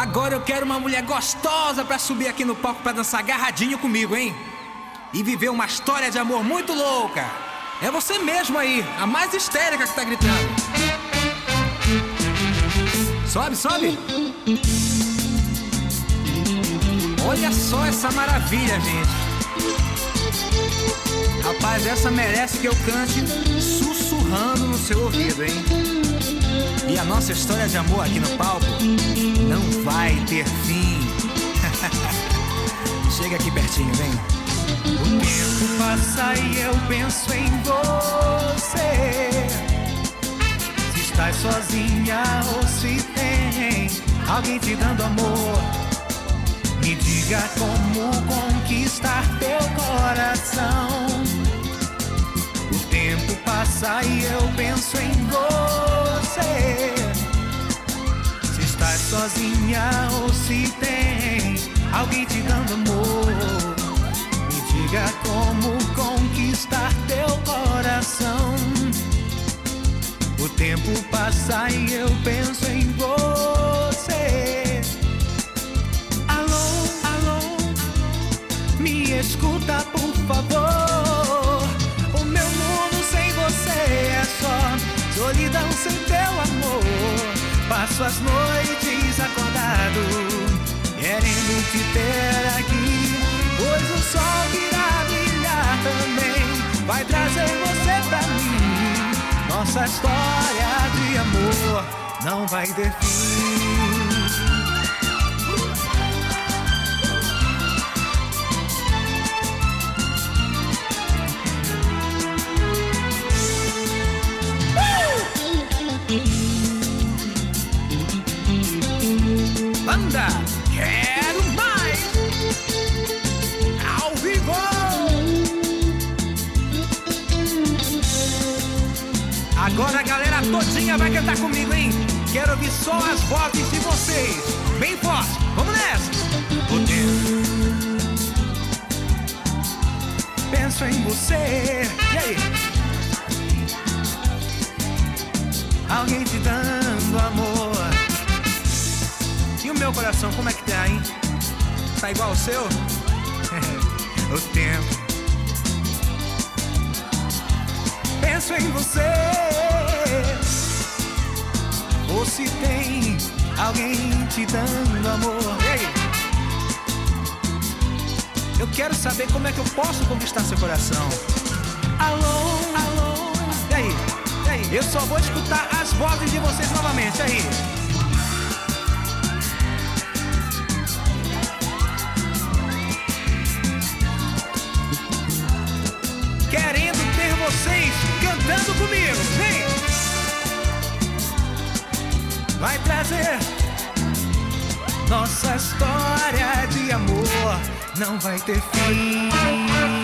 Agora eu quero uma mulher gostosa pra subir aqui no palco pra dançar agarradinho comigo, hein? E viver uma história de amor muito louca. É você mesmo aí, a mais histérica que tá gritando. Sobe, sobe. Olha só essa maravilha, gente. Rapaz, essa merece que eu cante sussurrando no seu ouvido, hein? E a nossa história de amor aqui no palco não vai ter fim. Chega aqui pertinho, vem. O tempo passa e eu penso em você. Se estás sozinha ou se tem alguém te dando amor, me diga como conquistar teu coração. O tempo passa e eu penso em você. Se estás sozinha ou se tem alguém te dando amor, me diga como conquistar teu coração. O tempo passa e eu penso em você. Alô, alô, me escuta por favor. O meu mundo sem você é só solidão sem teu amor. Passo as noites acordado, querendo te ter aqui, pois o sol virá brilhar também, vai trazer você pra mim. Nossa história de amor não vai ter fim. Banda, quero mais! Ao vivo! Agora a galera todinha vai cantar comigo, hein? Quero ouvir só as vozes de vocês. Bem forte, vamos nessa! O tempo, penso em você. E aí? Alguém te dando amor. E o meu coração, como é que tá, hein? Tá igual ao seu? O tempo, penso em você. Ou se tem alguém te dando amor. E aí? Eu quero saber como é que eu posso conquistar seu coração. Alô, alô. E aí? E aí? Eu só vou escutar as vozes de vocês novamente, aí. Querendo ter vocês cantando comigo, vem! Vai trazer nossa história de amor, não vai ter fim.